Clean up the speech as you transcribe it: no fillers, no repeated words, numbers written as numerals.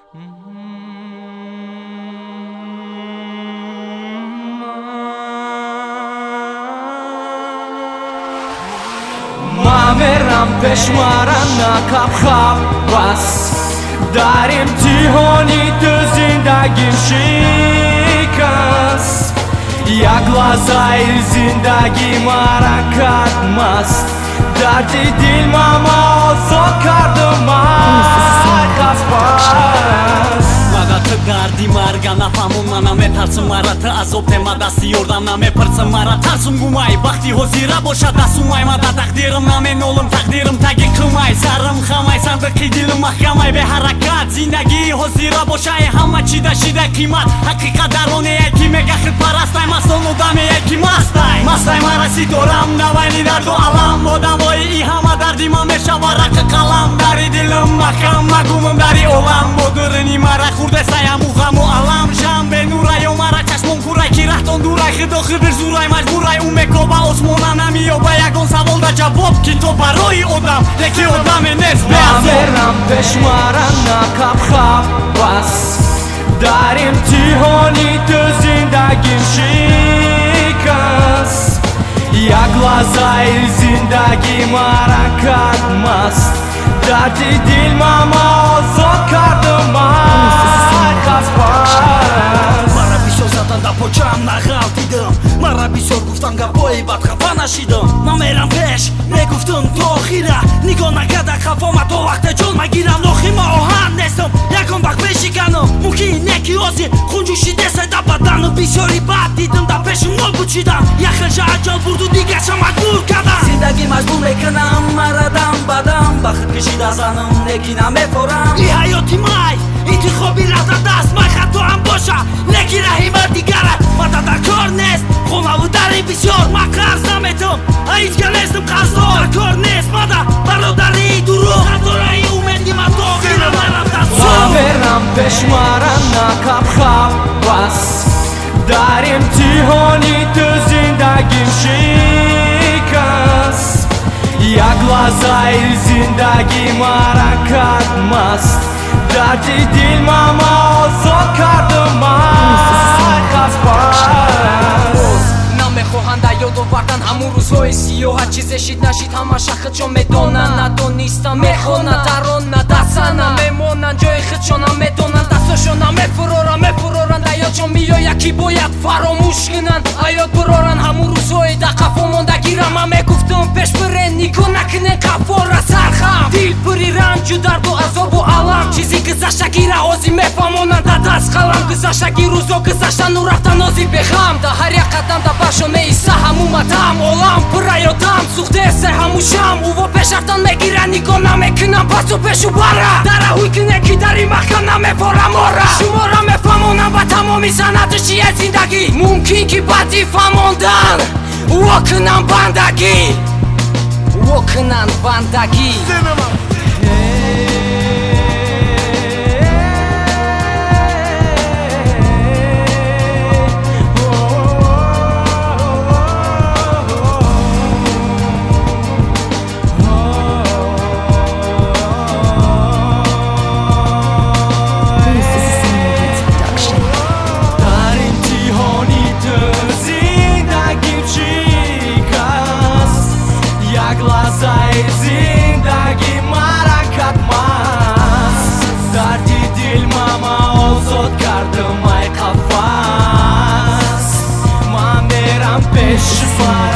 Мамерам пешмарана капхаб бас дар имтиҳони ту зиндагим шикаст як лаҳзаи зиндагӣ маракат маст дарди дил мама озод кардум Ты гарди марга нафамун мана метарсум мара ты азоб тема дасти ёрдам намепарсам мара тарсум гумай вақти ҳозира боша дастумай мада тақдирим наменолим тақдирим таги қилмай сарим хамай сандиқи дилим маҳкамай беҳаракат зиндагии ҳозира бошае ҳама чида шида қимат ҳақиқат дар онее ки мега худпарастай мастон одамее ки мастай мараси дорам навайни дарду алам одамои и ҳама дарди ман мешава рақи қалам дари дилим маҳкам магумим дари олам бодурини мара хурде саяму ғаму алам шам бенурай омара чашмон курай ки раҳтон дурай хидо хидр зурай маҷбурай ӯ мекоба осмона намиёба ягон савол да ҷавоб ки то барои одам леки одаме нест мамерам пешмарана капхаб бас дар имтиҳони ту зиндагим шикаст як лаҳзаи зиндагӣ маракат маст дарди дил мама озод кардум мара бисёр заданда почаам нағал дидам мара бисёр гуфтан гапҳои бадхафа нашидам мамерам пеш мегуфтум то охира нигоҳ накарда хафома то вақте ҷон магирам нохима оҳан нестам ягон вақт мешиканам мумкин не ки озир хунҷуши десай да бадану бисёри бад дидам да пешум нол бучидам яхелша аҷол бурду дигарша маҷбур кардам зиндагӣ маҷбур мекунам мара дам бадам ба худ кишида занам лекин намепорам и ҳаёти май интихоби рафта даст май хатоам боша лекин раҳима дигара мада дар кор нест хонаву дари бисёр ма қарз наметам ҳеҷ нестам қарздор дар кор нест мада бародарии дуруғ хатораи умеди матоғира нарафта мамерам пешмарана капхаб бас дар имтиҳони ту зиндагим шикаст як лаҳзаи зиндагӣ маракат маст дарди дил мама озод кардум намехоҳанд ёд овардан ҳамун рӯзҳои сиёҳа чизе шид нашид ҳама шахидшон медонанд надонистам мехонанд дар он надасанам мемонанд ҷои худшон ҳам медонанд дастошон намефуроранд мефуроранд ҳаётшон меояд ки бояд фаромӯш кунанд ҳаёт буроранд ҳамун рӯзҳои да қафо мондагирам ман мегуфтам пеш бирен нигоҳ накунен қафора сархам дил пури ранҷу дарду азобу алам чизи гузаштагира ҳозир мефаҳмонанд да даст қалам гузаштаги рӯзҳо гузаштану рафтан ҳозир бехам да ҳар як қадам да башо меиса ҳамун матам олам пурраёдам сӯхтесе ҳамун шам уво пеш рафтан мегира нигоҳ намекунам пасу пешу бара дараҳуй куне ки дари маҳкам намефорам ора шумора мефаҳмонам ба тамоми санъату чие зиндагӣ мумкин ки баъди фаҳмондан вокунам бандагӣ вокунанд бандагӣ зиндагӣ маракат маст дарди дил мама озод кардум ай қафас ман мерам пеши